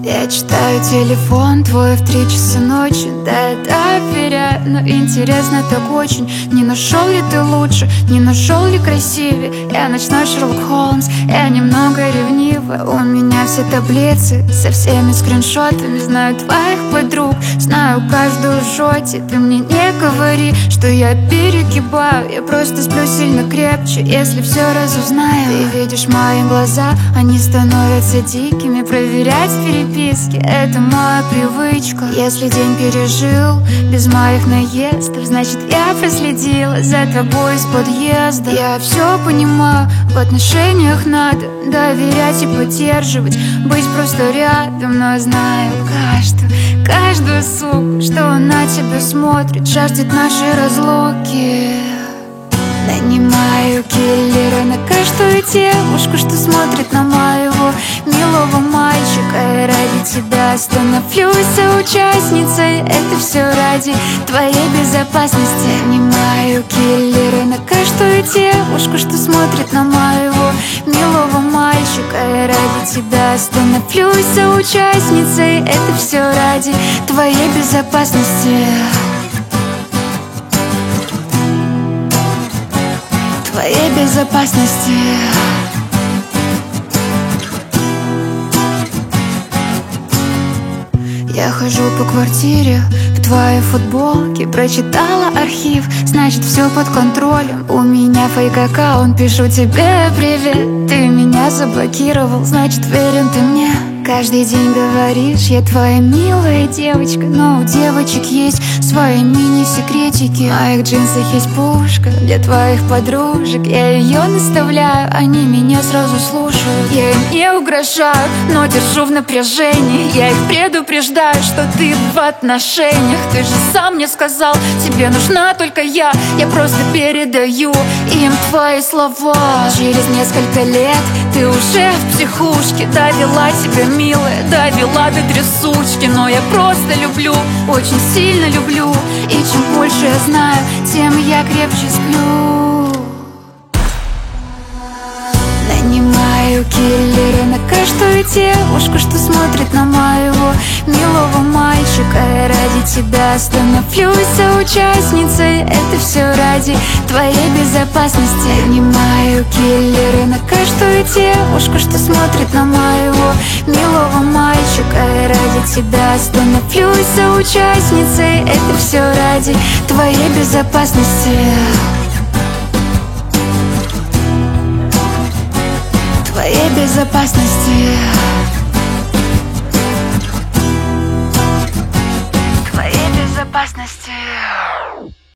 Я читаю телефон твой в 3 часа ночи. Да, я доверяю, но интересно так очень. Не нашел ли ты лучше, не нашел ли красивее? Я ночной Шерлок Холмс, я немного ревнива. У меня все таблицы со всеми скриншотами. Знаю твоих подруг, знаю каждую жоти. Ты мне не говори, что я перегибаю. Я просто сплю сильно крепче, если все разузнаю. Ты видишь мои глаза, они становятся дикими. Проверять переписки — это моя привычка. Если день пережил без моих наездов, значит я проследила за тобой из подъезда. Я все понимаю, в отношениях надо доверять и поддерживать, быть просто рядом, но знаю каждую суку, что на тебя смотрит, жаждет нашей разлуки. Нанимаю киллера на каждую девушку, что смотрит на моего милого мальчика. И ради тебя становлюсь соучастницей. Это все ради твоей безопасности. Нанимаю киллера на каждую девушку, что смотрит на моего милого мальчика. И ради тебя становлюсь соучастницей. Это все ради твоей безопасности. Твоей безопасности. Я хожу по квартире в твоей футболке. Прочитала архив, значит все под контролем. У меня фейк-аккаунт, пишу тебе привет. Ты меня заблокировал, значит верен ты мне. Каждый день говоришь, я твоя милая девочка. Но у девочек есть свои мини-секретики. В моих джинсах есть пушка для твоих подружек. Я ее наставляю, они меня сразу слушают. Я им не угрожаю, но держу в напряжении. Я их предупреждаю, что ты в отношениях. Ты же сам мне сказал, тебе нужна только я. Я просто передаю им твои слова. Через несколько лет ты уже в психушке. Довела тебя, милая, довела до трясучки. Но я просто люблю, очень сильно люблю. И чем больше я знаю, тем я крепче сплю. Нанимаю киллера на каждую девушку, что смотрит на моего милого мальчика. И ради тебя становлюсь соучастницей. Это все ради твоей безопасности. Нанимаю киллера на каждую девушку, что смотрит на моего милого мальчика. И ради тебя становлюсь соучастницей. Это все ради твоей безопасности. Твоей безопасности. Твоей безопасности.